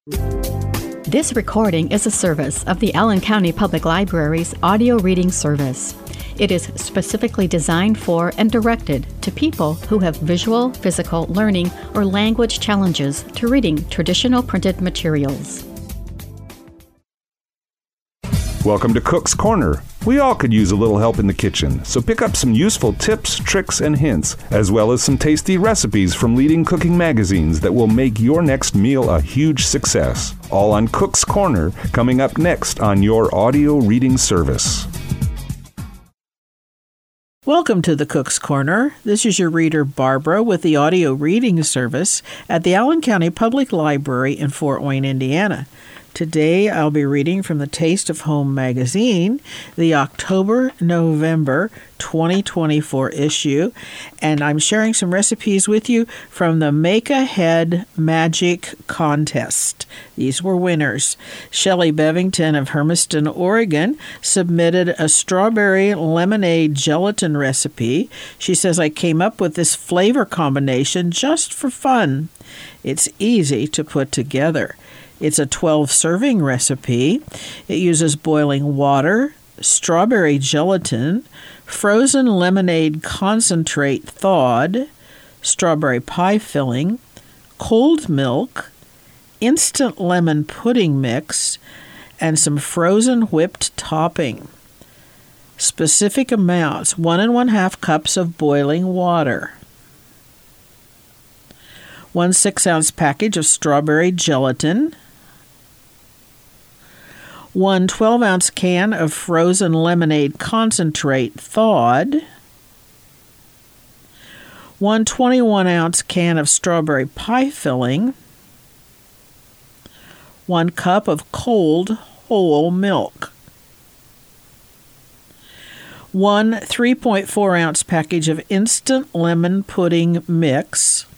This recording is a service of the Allen County Public Library's audio reading service. It is specifically designed for and directed to people who have visual, physical, learning, or language challenges to reading traditional printed materials. Welcome to Cook's Corner. We all could use a little help in the kitchen, so pick up some useful tips, tricks, and hints, as well as some tasty recipes from leading cooking magazines that will make your next meal a huge success. All on Cook's Corner, coming up next on your audio reading service. Welcome to the Cook's Corner. This is your reader, Barbara, with the audio reading service at the Allen County Public Library in Fort Wayne, Indiana. Today, I'll be reading from the Taste of Home magazine, the October-November 2024 issue, and I'm sharing some recipes with you from the Make-A-Head Magic Contest. These were winners. Shelley Bevington of Hermiston, Oregon, submitted a strawberry lemonade gelatin recipe. She says, I came up with this flavor combination just for fun. It's easy to put together. It's a 12-serving recipe. It uses boiling water, strawberry gelatin, frozen lemonade concentrate thawed, strawberry pie filling, cold milk, instant lemon pudding mix, and some frozen whipped topping. Specific amounts: 1 1/2 cups of boiling water, 1 6-ounce package of strawberry gelatin, 1 12-ounce can of frozen lemonade concentrate thawed, 1 21-ounce can of strawberry pie filling, 1 cup of cold whole milk, 1 3.4-ounce package of instant lemon pudding mix,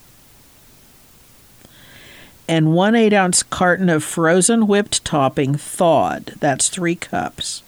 and 1 8-ounce carton of frozen whipped topping thawed. That's 3 cups.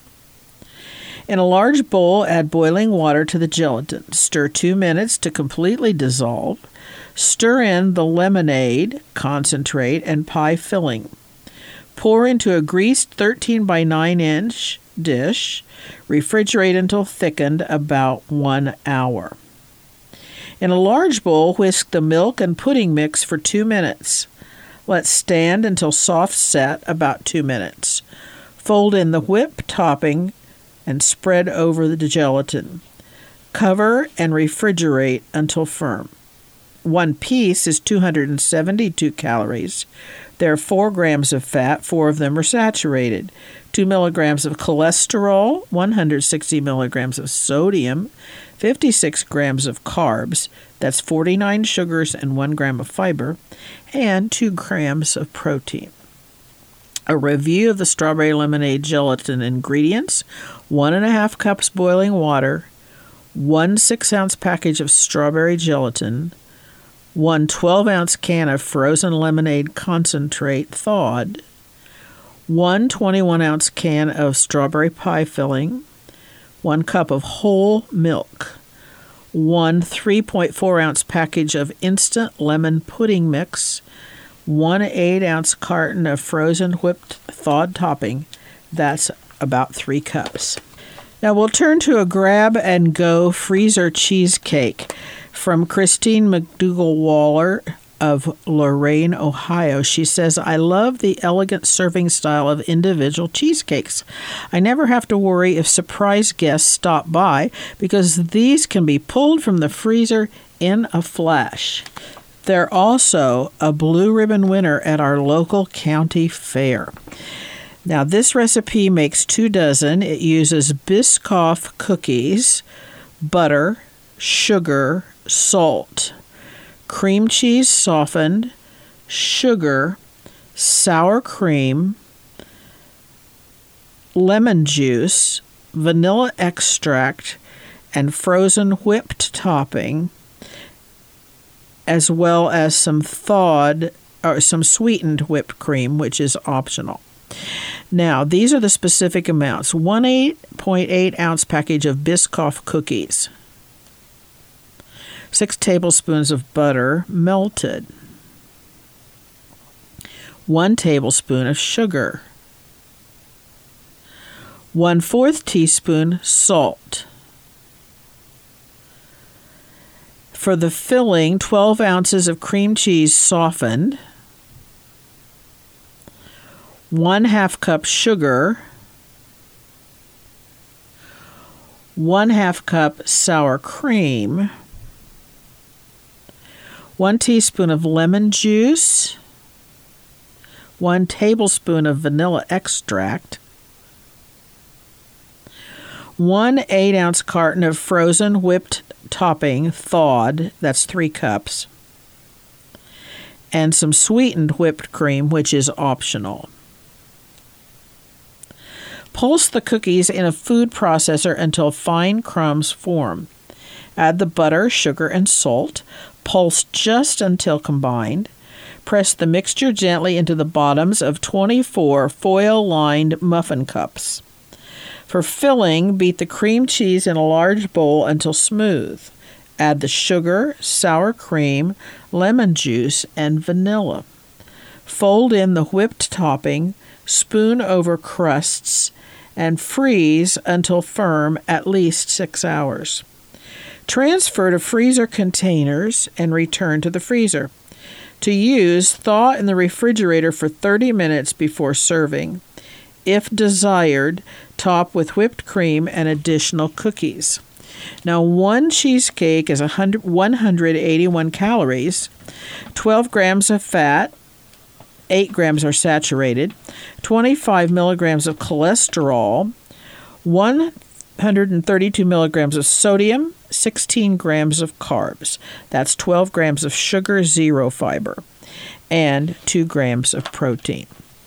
In a large bowl, add boiling water to the gelatin. Stir 2 minutes to completely dissolve. Stir in the lemonade, concentrate, and pie filling. Pour into a greased 13 by 9-inch dish. Refrigerate until thickened about 1 hour. In a large bowl, whisk the milk and pudding mix for 2 minutes. Let stand until soft set, about 2 minutes. Fold in the whipped topping and spread over the gelatin. Cover and refrigerate until firm. 1 piece is 272 calories. There are 4 grams of fat, 4 of them are saturated. 2 milligrams of cholesterol, 160 milligrams of sodium, 56 grams of carbs, that's 49 sugars and 1 gram of fiber, and 2 grams of protein. A review of the strawberry lemonade gelatin ingredients: 1 1/2 cups boiling water, 1 6-ounce package of strawberry gelatin, 1 12-ounce can of frozen lemonade concentrate thawed, 1 21-ounce can of strawberry pie filling, 1 cup of whole milk, 1 3.4-ounce package of instant lemon pudding mix, 1 8-ounce carton of frozen whipped thawed topping. That's about 3 cups. Now we'll turn to a grab-and-go freezer cheesecake from Christine McDougall-Waller of Lorain, Ohio. She says, I love the elegant serving style of individual cheesecakes. I never have to worry if surprise guests stop by because these can be pulled from the freezer in a flash. They're also a blue ribbon winner at our local county fair. Now, this recipe makes 2 dozen. It uses Biscoff cookies, butter, sugar, salt, cream cheese softened, sugar, sour cream, lemon juice, vanilla extract, and frozen whipped topping, as well as some sweetened whipped cream, which is optional. Now, these are the specific amounts. 1 8.8-ounce package of Biscoff cookies, 6 tablespoons of butter melted, 1 tablespoon of sugar, 1/4 teaspoon salt. For the filling, 12 ounces of cream cheese softened, 1/2 cup sugar, 1/2 cup sour cream, 1 teaspoon of lemon juice, 1 tablespoon of vanilla extract, 1 8-ounce carton of frozen whipped topping, thawed, that's 3 cups, and some sweetened whipped cream, which is optional. Pulse the cookies in a food processor until fine crumbs form. Add the butter, sugar, and salt. Pulse just until combined. Press the mixture gently into the bottoms of 24 foil-lined muffin cups. For filling, beat the cream cheese in a large bowl until smooth. Add the sugar, sour cream, lemon juice, and vanilla. Fold in the whipped topping, spoon over crusts, and freeze until firm, at least 6 hours. Transfer to freezer containers and return to the freezer. To use, thaw in the refrigerator for 30 minutes before serving. If desired, top with whipped cream and additional cookies. Now, 1 cheesecake is 181 calories, 12 grams of fat, 8 grams are saturated, 25 milligrams of cholesterol, 132 milligrams of sodium, 16 grams of carbs. That's 12 grams of sugar, 0 fiber, and 2 grams of protein.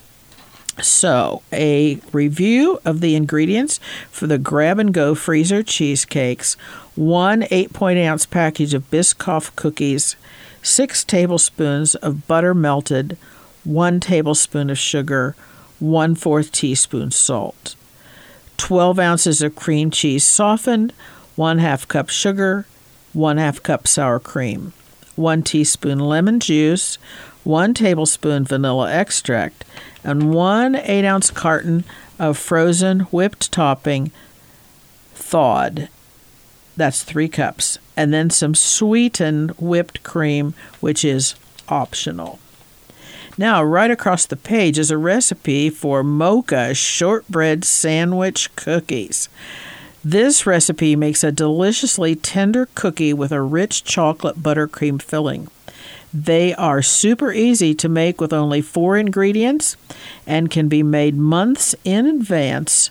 So, a review of the ingredients for the grab-and-go freezer cheesecakes: 1 8-ounce package of Biscoff cookies, 6 tablespoons of butter melted, 1 tablespoon of sugar, 1/4 teaspoon salt, 12 ounces of cream cheese softened, 1/2 cup sugar, 1/2 cup sour cream, 1 teaspoon lemon juice, 1 tablespoon vanilla extract, and 1 8-ounce carton of frozen whipped topping, thawed. That's 3 cups. And then some sweetened whipped cream, which is optional. Now, right across the page is a recipe for mocha shortbread sandwich cookies. This recipe makes a deliciously tender cookie with a rich chocolate buttercream filling. They are super easy to make with only 4 ingredients and can be made months in advance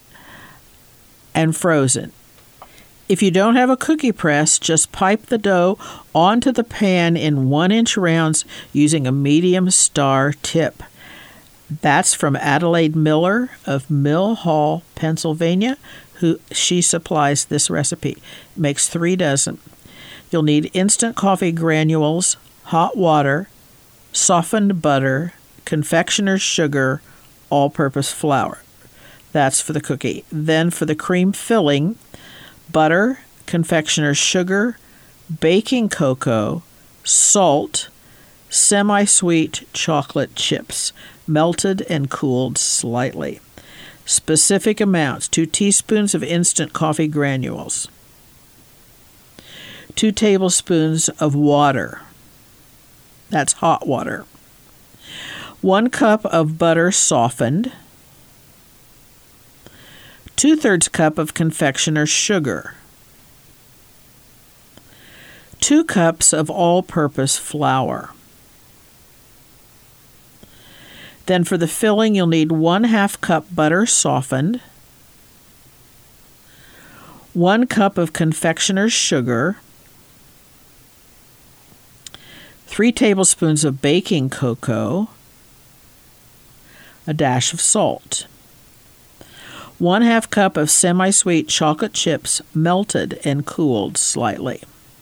and frozen. If you don't have a cookie press, just pipe the dough onto the pan in 1-inch rounds using a medium star tip. That's from Adelaide Miller of Mill Hall, Pennsylvania, she supplies this recipe. Makes 3 dozen. You'll need instant coffee granules, hot water, softened butter, confectioner's sugar, all-purpose flour. That's for the cookie. Then for the cream filling, butter, confectioner's sugar, baking cocoa, salt, semi-sweet chocolate chips, melted and cooled slightly. Specific amounts: 2 teaspoons of instant coffee granules, 2 tablespoons of water, that's hot water, 1 cup of butter softened, 2/3 cup of confectioner's sugar, 2 cups of all-purpose flour. Then for the filling, you'll need 1/2 cup butter softened, 1 cup of confectioner's sugar, 3 tablespoons of baking cocoa, a dash of salt, 1/2 cup of semi-sweet chocolate chips melted and cooled slightly.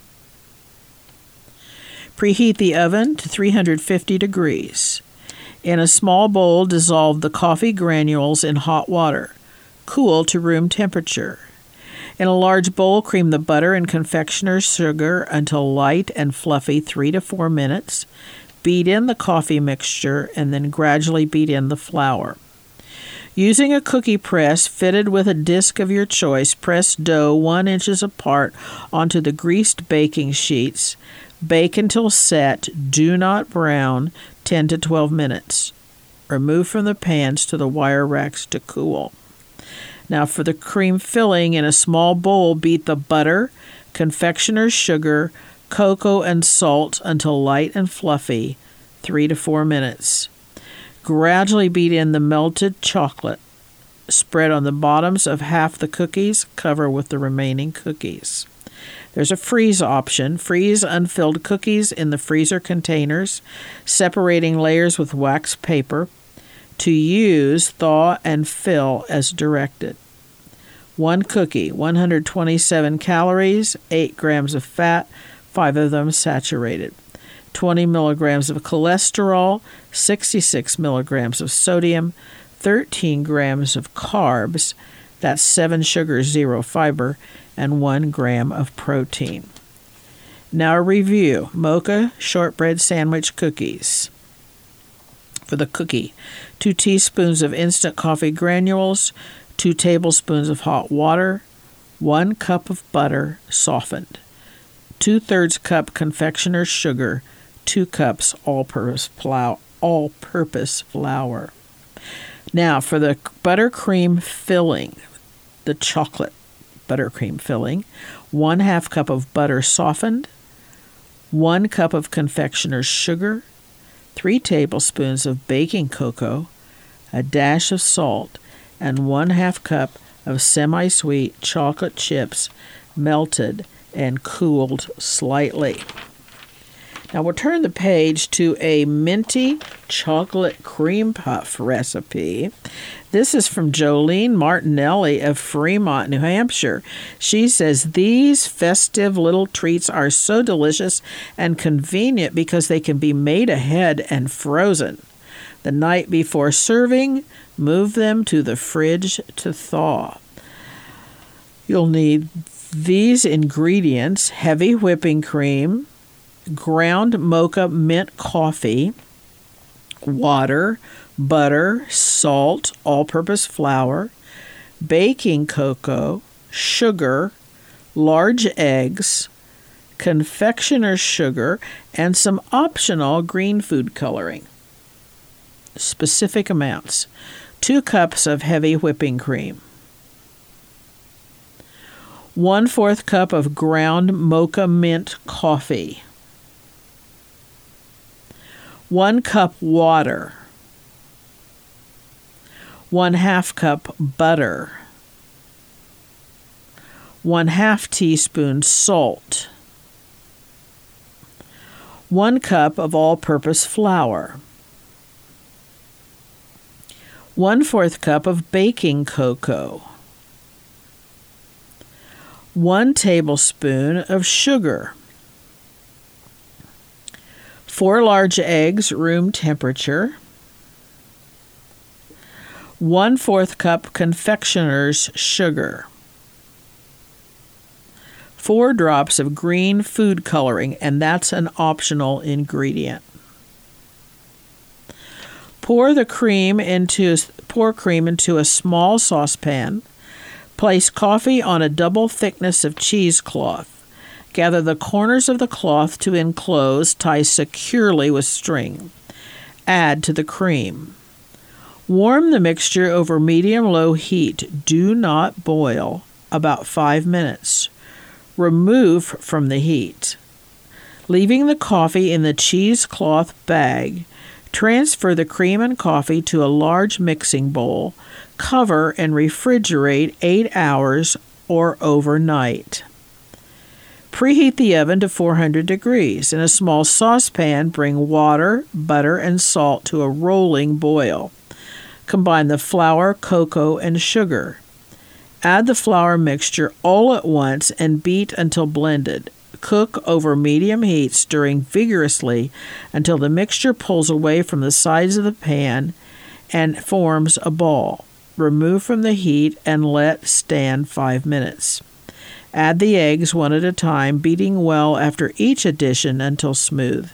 Preheat the oven to 350 degrees. In a small bowl, dissolve the coffee granules in hot water. Cool to room temperature. In a large bowl, cream the butter and confectioner's sugar until light and fluffy 3 to 4 minutes. Beat in the coffee mixture and then gradually beat in the flour. Using a cookie press fitted with a disc of your choice, press dough 1 inch apart onto the greased baking sheets. Bake until set. Do not brown. 10 to 12 minutes. Remove from the pans to the wire racks to cool. Now for the cream filling, in a small bowl, beat the butter, confectioner's sugar, cocoa, and salt until light and fluffy, 3 to 4 minutes. Gradually beat in the melted chocolate. Spread on the bottoms of half the cookies. Cover with the remaining cookies. There's a freeze option. Freeze unfilled cookies in the freezer containers, separating layers with wax paper. To use, thaw and fill as directed. 1 cookie, 127 calories, 8 grams of fat, 5 of them saturated. 20 milligrams of cholesterol, 66 milligrams of sodium, 13 grams of carbs, that's 7 sugars, 0 fiber, and 1 gram of protein. Now a review. Mocha shortbread sandwich cookies. For the cookie, 2 teaspoons of instant coffee granules, 2 tablespoons of hot water, 1 cup of butter softened, 2/3 cup confectioner's sugar, 2 cups all-purpose flour. Now for the buttercream filling, the chocolate buttercream filling, 1/2 cup of butter softened, 1 cup of confectioner's sugar, 3 tablespoons of baking cocoa, a dash of salt, and 1/2 cup of semi-sweet chocolate chips melted and cooled slightly. Now we'll turn the page to a minty chocolate cream puff recipe. This is from Jolene Martinelli of Fremont, New Hampshire. She says, these festive little treats are so delicious and convenient because they can be made ahead and frozen. The night before serving, move them to the fridge to thaw. You'll need these ingredients: heavy whipping cream, ground mocha mint coffee, water, butter, salt, all-purpose flour, baking cocoa, sugar, large eggs, confectioner's sugar, and some optional green food coloring. Specific amounts: 2 cups of heavy whipping cream, 1/4 cup of ground mocha mint coffee, 1 cup water, 1/2 cup butter, 1/2 teaspoon salt, 1 cup of all-purpose flour, 1/4 cup of baking cocoa, 1 tablespoon of sugar, 4 large eggs, room temperature, 1/4 cup confectioner's sugar, 4 drops of green food coloring, and that's an optional ingredient. Pour cream into a small saucepan. Place coffee on a double thickness of cheesecloth. Gather the corners of the cloth to enclose, tie securely with string. Add to the cream. Warm the mixture over medium-low heat. Do not boil. About 5 minutes. Remove from the heat. Leaving the coffee in the cheesecloth bag, transfer the cream and coffee to a large mixing bowl. Cover and refrigerate 8 hours or overnight. Preheat the oven to 400 degrees. In a small saucepan, bring water, butter, and salt to a rolling boil. Combine the flour, cocoa, and sugar. Add the flour mixture all at once and beat until blended. Cook over medium heat, stirring vigorously until the mixture pulls away from the sides of the pan and forms a ball. Remove from the heat and let stand 5 minutes. Add the eggs one at a time, beating well after each addition until smooth.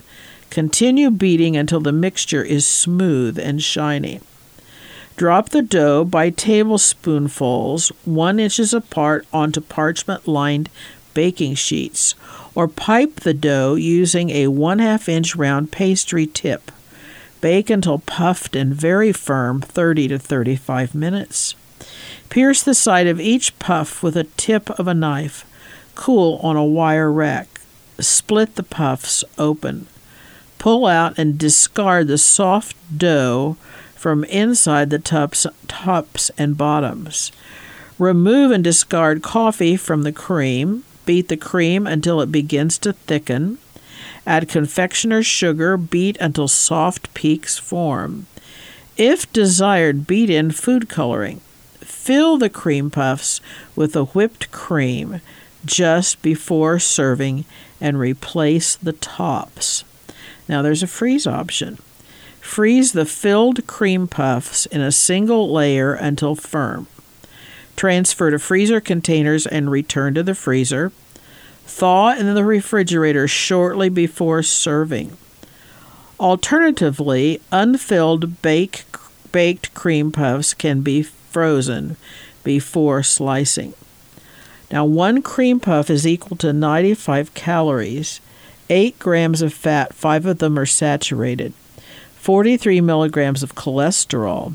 Continue beating until the mixture is smooth and shiny. Drop the dough by tablespoonfuls 1 inch apart onto parchment-lined baking sheets, or pipe the dough using a 1/2 inch round pastry tip. Bake until puffed and very firm, 30 to 35 minutes. Pierce the side of each puff with a tip of a knife. Cool on a wire rack. Split the puffs open. Pull out and discard the soft dough from inside the tops and bottoms. Remove and discard coffee from the cream. Beat the cream until it begins to thicken. Add confectioner's sugar. Beat until soft peaks form. If desired, beat in food coloring. Fill the cream puffs with the whipped cream just before serving and replace the tops. Now there's a freeze option. Freeze the filled cream puffs in a single layer until firm. Transfer to freezer containers and return to the freezer. Thaw in the refrigerator shortly before serving. Alternatively, unfilled baked cream puffs can be frozen before slicing. Now, 1 cream puff is equal to 95 calories, 8 grams of fat, 5 of them are saturated, 43 milligrams of cholesterol,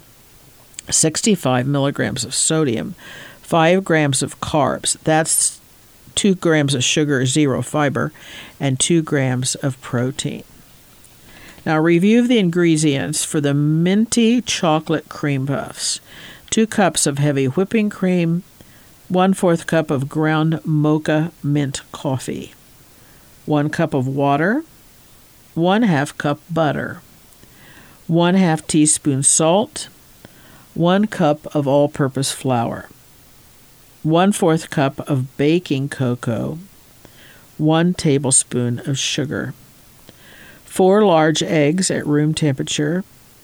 65 milligrams of sodium, 5 grams of carbs. That's 2 grams of sugar, 0 fiber, and 2 grams of protein. Now, review the ingredients for the minty chocolate cream puffs. 2 cups of heavy whipping cream, 1/4 cup of ground mocha mint coffee, 1 cup of water, 1/2 cup butter, 1/2 teaspoon salt, 1 cup of all-purpose flour, 1/4 cup of baking cocoa, 1 tablespoon of sugar, 4 large eggs at room temperature,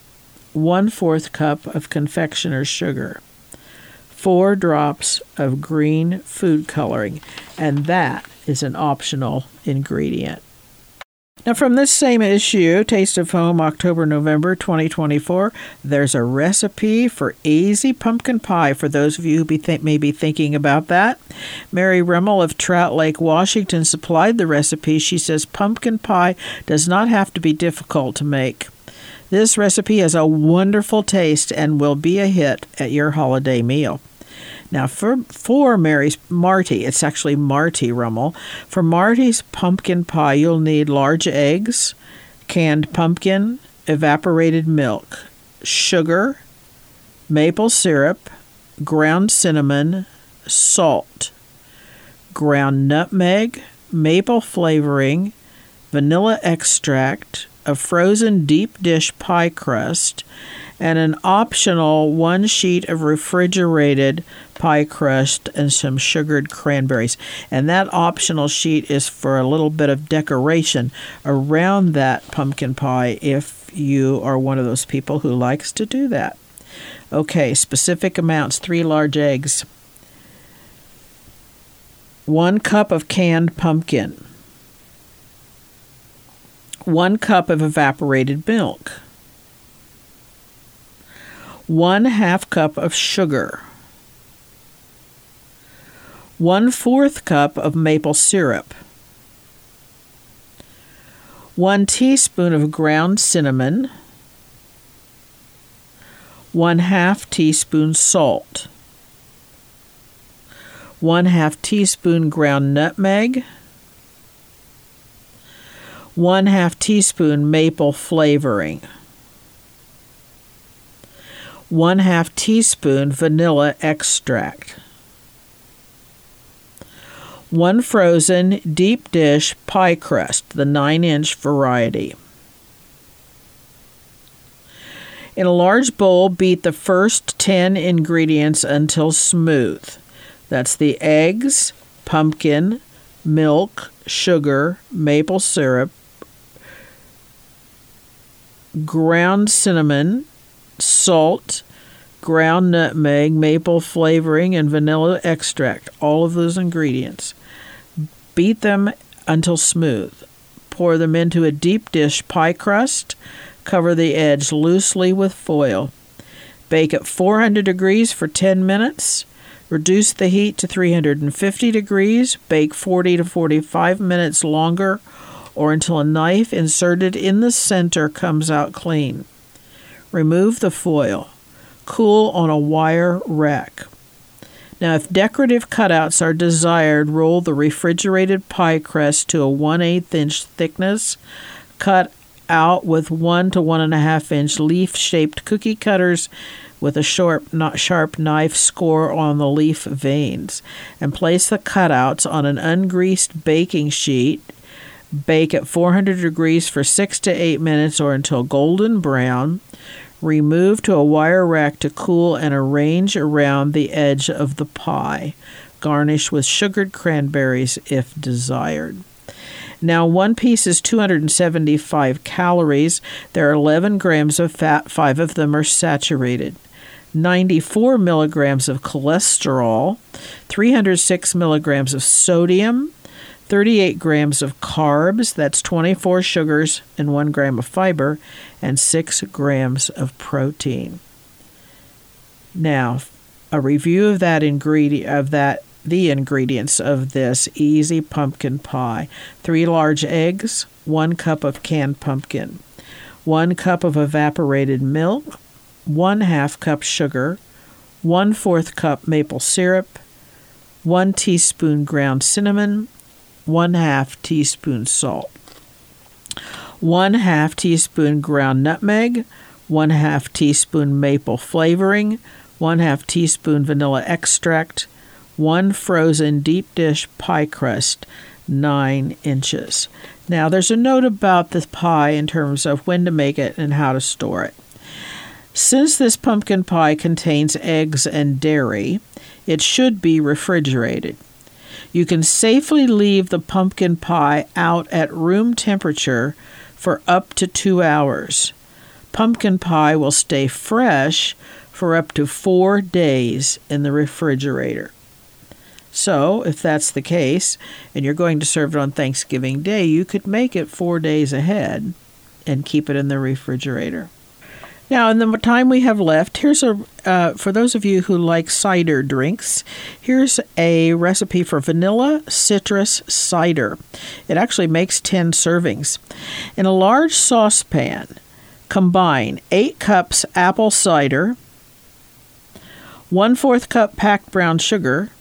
1/4 cup of confectioner's sugar, 4 drops of green food coloring, and that is an optional ingredient. Now, from this same issue, Taste of Home, October-November 2024, there's a recipe for easy pumpkin pie for those of you who may be thinking about that. Mary Rimmel of Trout Lake, Washington, supplied the recipe. She says pumpkin pie does not have to be difficult to make. This recipe has a wonderful taste and will be a hit at your holiday meal. Now, for Marty, it's actually Marty Rimmel. For Marty's pumpkin pie, you'll need large eggs, canned pumpkin, evaporated milk, sugar, maple syrup, ground cinnamon, salt, ground nutmeg, maple flavoring, vanilla extract, a frozen deep dish pie crust, and an optional 1 sheet of refrigerated pie crust and some sugared cranberries. And that optional sheet is for a little bit of decoration around that pumpkin pie if you are one of those people who likes to do that. Okay, specific amounts: 3 large eggs, 1 cup of canned pumpkin, 1 cup of evaporated milk, 1/2 cup of sugar, 1/4 cup of maple syrup, 1 teaspoon of ground cinnamon, 1/2 teaspoon salt, 1/2 teaspoon ground nutmeg, 1/2 teaspoon maple flavoring, 1/2 teaspoon vanilla extract, 1 frozen deep dish pie crust, the 9-inch variety. In a large bowl, beat the first 10 ingredients until smooth. That's the eggs, pumpkin, milk, sugar, maple syrup, ground cinnamon, salt, ground nutmeg, maple flavoring, and vanilla extract. All of those ingredients. Beat them until smooth. pour them into a deep dish pie crust. Cover the edge loosely with foil. Bake at 400 degrees for 10 minutes. Reduce the heat to 350 degrees. Bake 40 to 45 minutes longer or until a knife inserted in the center comes out clean. Remove the foil. Cool on a wire rack. Now, if decorative cutouts are desired, roll the refrigerated pie crust to a 1/8 inch thickness. Cut out with 1 to 1.5 inch leaf-shaped cookie cutters with a sharp knife score on the leaf veins, and place the cutouts on an ungreased baking sheet. Bake at 400 degrees for 6 to 8 minutes or until golden brown. Remove to a wire rack to cool and arrange around the edge of the pie. Garnish with sugared cranberries if desired. Now, one piece is 275 calories. There are 11 grams of fat. 5 of them are saturated. 94 milligrams of cholesterol. 306 milligrams of sodium. 38 grams of carbs, that's 24 sugars and 1 gram of fiber, and 6 grams of protein. Now, a review of the ingredients of this easy pumpkin pie. 3 large eggs, 1 cup of canned pumpkin, 1 cup of evaporated milk, 1/2 cup sugar, 1/4 cup maple syrup, 1 teaspoon ground cinnamon, 1/2 teaspoon salt, 1/2 teaspoon ground nutmeg, 1/2 teaspoon maple flavoring, 1/2 teaspoon vanilla extract, 1 frozen deep dish pie crust, 9 inches. Now, there's a note about the pie in terms of when to make it and how to store it. Since this pumpkin pie contains eggs and dairy, it should be refrigerated. You can safely leave the pumpkin pie out at room temperature for up to 2 hours. Pumpkin pie will stay fresh for up to 4 days in the refrigerator. So, if that's the case, and you're going to serve it on Thanksgiving Day, you could make it 4 days ahead and keep it in the refrigerator. Now, in the time we have left, here's for those of you who like cider drinks, here's a recipe for vanilla citrus cider. It actually makes 10 servings. In a large saucepan, combine 8 cups apple cider, 1/4 cup packed brown sugar,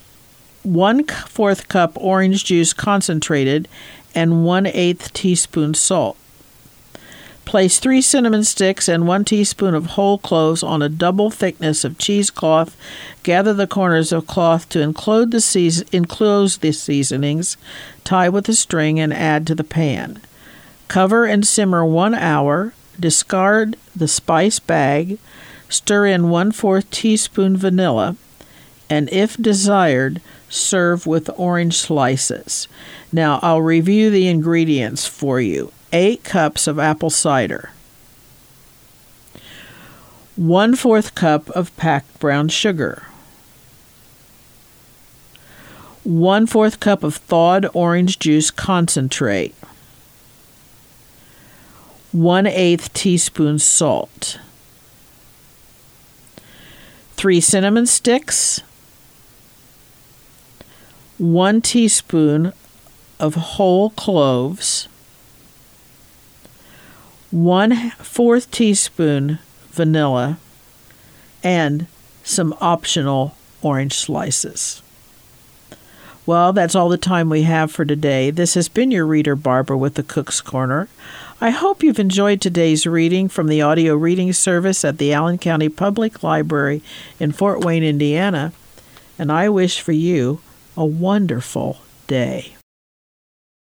1/4 cup orange juice concentrated, and 1/8 teaspoon salt. Place 3 cinnamon sticks and 1 teaspoon of whole cloves on a double thickness of cheesecloth. Gather the corners of cloth to enclose the seasonings. Tie with a string and add to the pan. Cover and simmer 1 hour. Discard the spice bag. Stir in 1/4 teaspoon vanilla. And if desired, serve with orange slices. Now, I'll review the ingredients for you. 8 cups of apple cider, 1/4 cup of packed brown sugar, 1/4 cup of thawed orange juice concentrate, 1/8 teaspoon salt, 3 cinnamon sticks, 1 teaspoon of whole cloves, 1/4 teaspoon vanilla, and some optional orange slices. Well, that's all the time we have for today. This has been your reader, Barbara, with the Cook's Corner. I hope you've enjoyed today's reading from the audio reading service at the Allen County Public Library in Fort Wayne, Indiana, and I wish for you a wonderful day.